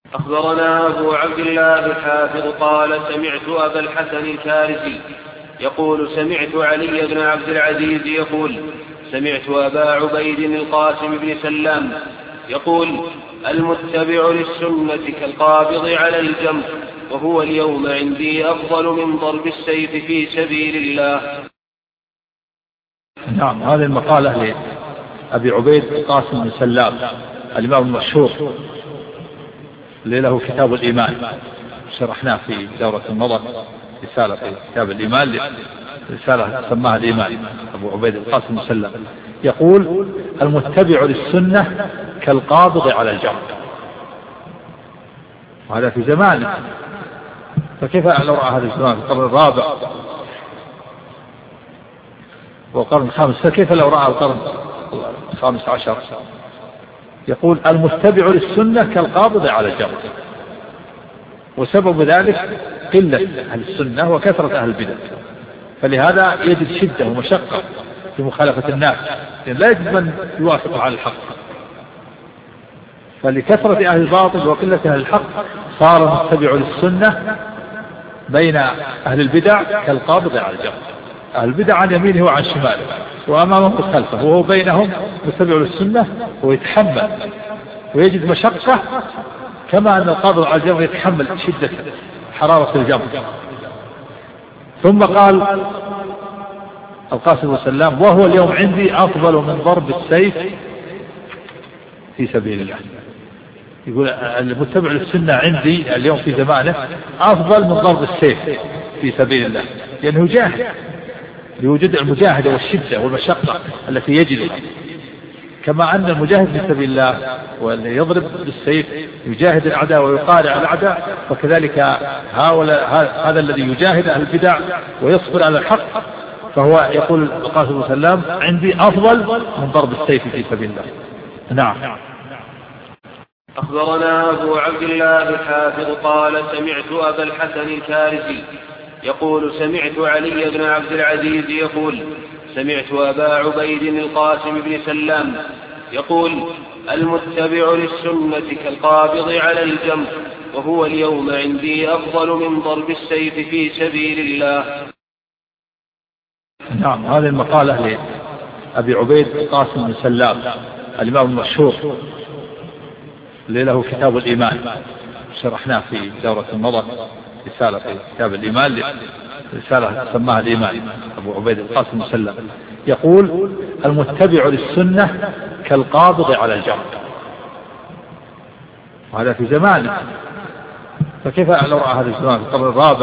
أخبرنا أبو عبد الله الحافظ قال سمعت أبا الحسن الكارثي يقول سمعت علي بن عبد العزيز يقول سمعت أبا عبيد القاسم بن سلام يقول المتبع للسنة كالقابض على الجمر، وهو اليوم عندي أفضل من ضرب السيف في سبيل الله. نعم، هذه المقالة لأبي عبيد القاسم بن سلام الإمام المشهور اللي له كتاب الإيمان، شرحناه في دورة المضى رسالة في كتاب الإيمان، رسالة سماها الإيمان. أبو عبيد القاسم بن سلام يقول المتبع للسنة كالقابض على الجمر، وهذا في زمانه، فكيف لو رأى هذا الزمان في القرن الرابع والقرن الخامس، فكيف لو رأى القرن الخامس عشر؟ يقول المتبع للسنة كالقابض على الجمر، وسبب ذلك قلة أهل السنة وكثرة أهل البدع، فلهذا يجد شدة ومشقة في مخالفة الناس، لأن لا يجب من يوافق على الحق، فلكثرة أهل الباطل وقلة أهل الحق صار المتبع للسنة بين أهل البدع كالقابض على الجمر، أهل البدع عن يمينه وعن شماله وأمامه خلفه، وهو بينهم متبع للسنة ويتحمل ويجد مشقة، كما أن القابض على الجمر يتحمل شدة حرارة الجمر. ثم قال القاسم بن سلام وهو اليوم عندي أفضل من ضرب السيف في سبيل الله. يقول المتبع للسنة عندي اليوم في زمانه أفضل من ضرب السيف في سبيل الله، لأنه جاهد لوجود المجاهدة والشدة والمشقة التي يجدها، كما أن المجاهد في سبيل الله والذي يضرب بالسيف يجاهد الأعداء ويقارع الأعداء، وكذلك هذا الذي يجاهد أهل البدع ويصبر على الحق، فهو يقول القاسم بن سلام عندي أفضل من ضرب السيف في سبيل الله. نعم. أخبرنا أبو عبد الله الحافظ قال سمعت أبا الحسن الكارثي يقول سمعت علي بن عبد العزيز يقول سمعت أبا عبيد القاسم بن سلام يقول المتبع للسنة كالقابض على الجمر، وهو اليوم عندي أفضل من ضرب السيف في سبيل الله. نعم، هذه المقالة لأبي عبيد القاسم بن سلام الإمام المشهور اللي له كتاب الإيمان، شرحناه في دورة المضى رسالة في كتاب الإيمان، رسالة سماها الإيمان. أبو عبيد القاسم بن سلام يقول المتبع للسنة كالقابض على الجمر، وهذا في زمانه، فكيف لو رأى هذا الزمان في القرن الرابع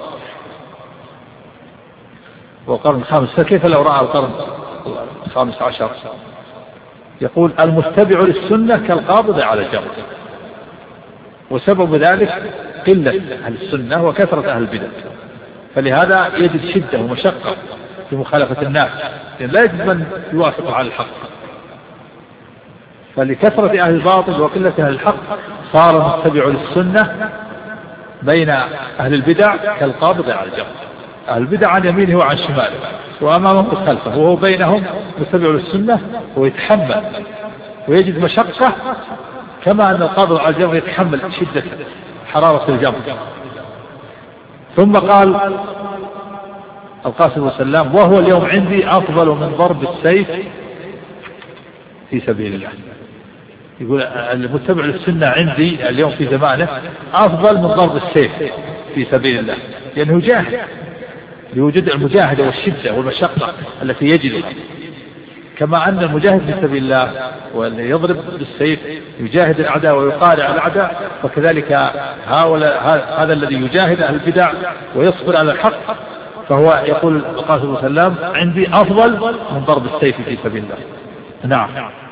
والقرن الخامس، فكيف لو رأى القرن الخامس عشر؟ يقول المتبع للسنة كالقابض على الجمر، وسبب ذلك قلة أهل السنة وكثرة أهل البدع، فلهذا يجد شدة ومشقة في مخالفة الناس، لأن لا يجب من يوافق على الحق، فلكثرة أهل الباطل وقلة أهل الحق صار المتبع للسنة بين أهل البدع كالقابض على الجمر، أهل البدع عن يمينه وعن شماله وأمامه خلفه، وهو بينهم متبع للسنة ويتحمل ويجد مشقة، كما أن القابض على الجمر يتحمل شدة حرارة الجمر. ثم قال القاسم بن سلام وهو اليوم عندي أفضل من ضرب السيف في سبيل الله. يقول المتبع للسنة عندي اليوم في زمانه أفضل من ضرب السيف في سبيل الله، لأنه جاهد لوجود المجاهدة والشدة والمشقة التي يجدها، كما أن المجاهد في سبيل الله والذي يضرب بالسيف يجاهد الأعداء ويقارع الأعداء، وكذلك هذا الذي يجاهد أهل البدع ويصبر على الحق، فهو يقول القاسم بن سلام عندي أفضل من ضرب السيف في سبيل الله. نعم.